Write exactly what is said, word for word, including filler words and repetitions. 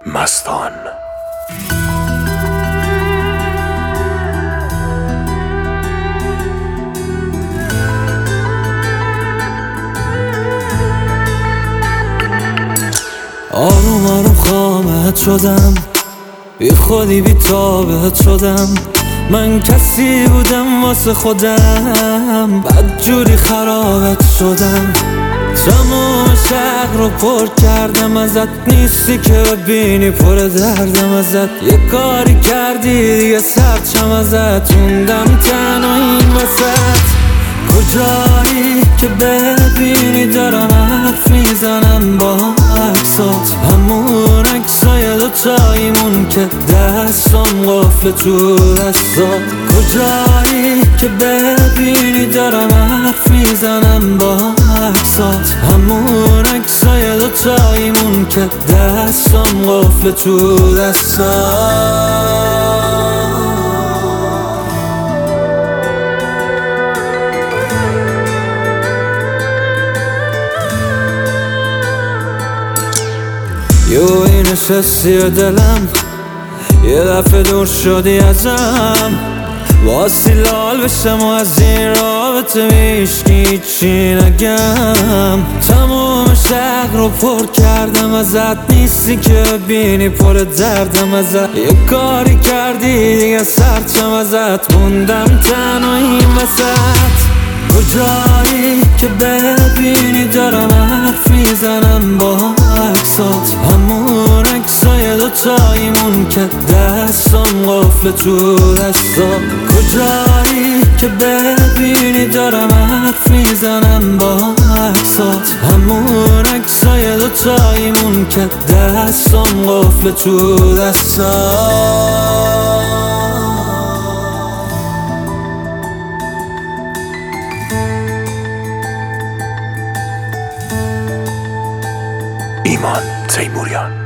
مستان. آروم آروم خامت شدم، بی خودی بی تابت شدم. من کسی بودم واسه خودم، بدجوری خرابت شدم. تمام شهر رو پر کردم ازت، نیستی که ببینی پر دردم ازت. یه کاری کردی دیگه سرچم ازت، موندم تنها این وسط. کجایی که ببینی دارم حرف میزنم با عکسات، همون عکسای دوتاییمون که دستم قفل تو دستات. کجایی که ببینی دارم حرف میزنم با عکسات، همون عکسای دوتاییمون که دستم قفل تو دستات. یوی نشستی و دلم یه دفعه دور شدی ازم، واسی لال بشم و از این رابطه میشکی چی نگم. تمام شهر رو پر کردم ازت، نیستی که ببینی پر دردم ازت. یه کاری کردی دیگه سرچم ازت، موندم تنها این وسط. کجایی که ببینی دارم حرف میزنم با عکسات، همون عکسای دوتاییمون که دستم قفل تو دستات. کجایی که ببینی دارم حرف میزنم با عکسات، همون عکسای دوتاییمون که دستم قفل تو دستات. ایمان تیموریان.